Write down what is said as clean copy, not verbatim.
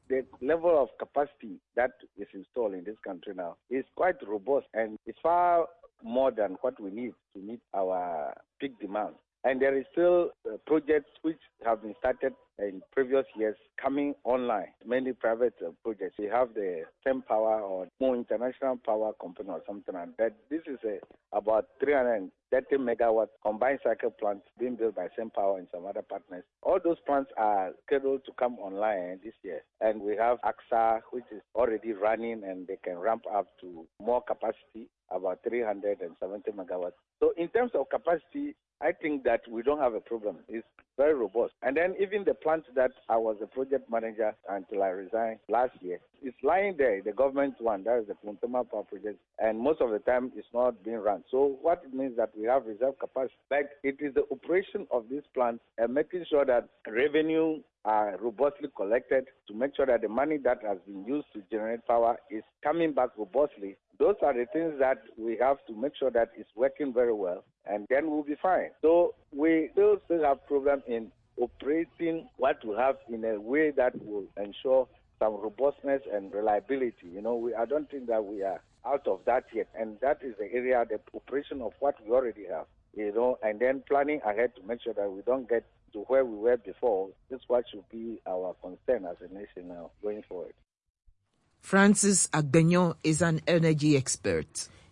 the level of capacity that is installed in this country now is quite robust and it's far more than what we need to meet our peak demand. And there is still projects which have been started in previous years coming online, many private projects. We have the Sempower or more international power company or something like that. This is about 330 megawatt combined cycle plants being built by Sempower and some other partners. All those plants are scheduled to come online this year. And we have AXA, which is already running and they can ramp up to more capacity, about 370 megawatts. So in terms of capacity, I think that we don't have a problem. It's very robust. And then even the plant that I was a project manager until I resigned last year, it's lying there, the government one, that is the Puntoma Power Project, and most of the time it's not being run. So what it means that we have reserve capacity. But it is the operation of these plants and making sure that revenue are robustly collected to make sure that the money that has been used to generate power is coming back robustly. Those are the things that we have to make sure that it's working very well, and then we'll be fine. So we still have problem in operating what we have in a way that will ensure some robustness and reliability. I don't think that we are out of that yet, and that is the area, the operation of what we already have, and then planning ahead to make sure that we don't get to where we were before. This is what should be our concern as a nation now going forward. Francis Agbenyo is an energy expert.